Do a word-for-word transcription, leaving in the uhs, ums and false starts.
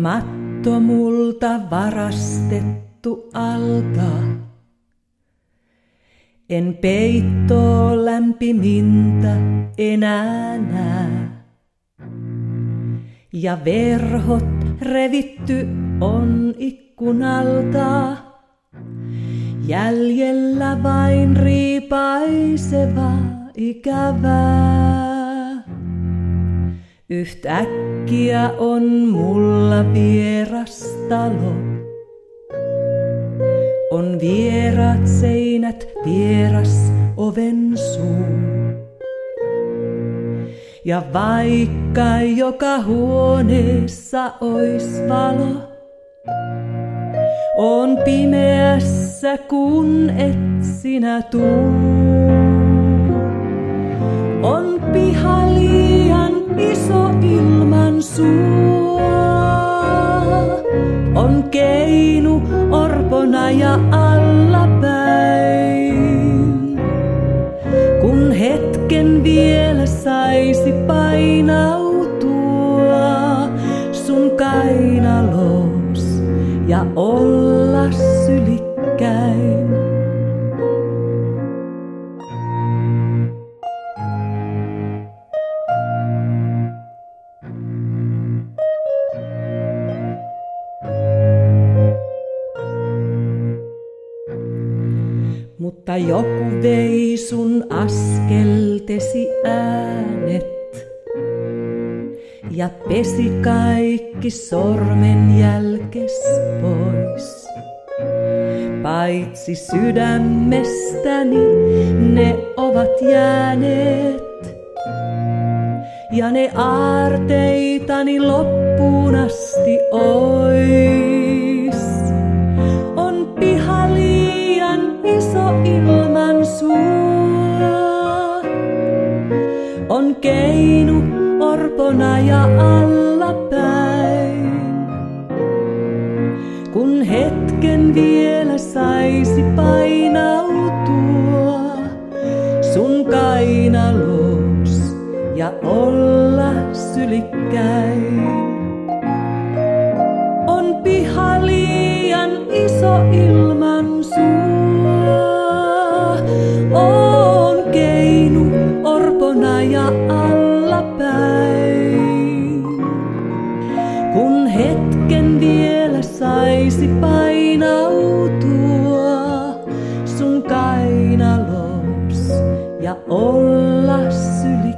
matto multa varastettu alta. En peittoo lämpimintä enää näe. Ja verhot revitty on ikkunalta. Jäljellä vain riipaiseva ikävää. Yhtäkkiä on mulla vieras talo. On vieraat seinät, vieras oven suu. Ja vaikka joka huoneessa ois valo, on pimeässä kun et sinä tuu. On piha liian iso ilman sua. On keinu orpona ja allapäin. Kun hetken vielä saisi painautua sun kainalos ja olla sylikkäin. Mutta joku vei sun askeltesi äänet ja pesi kaikki sormenjälkes pois. Paitsi sydämestäni ne ovat jääneet ja ne aarteitani loppuun asti ois. On piha liian iso ilman sua. On keinu orpona ja allapäin. Kun hetken vielä saisi painautua sun kainalos ja olla sylikkäin. On piha liian iso ilman sua. On keinu orpona ja allapäin. Kun hetken vielä saisi painautua sun kainalos ja olla sylikkäin.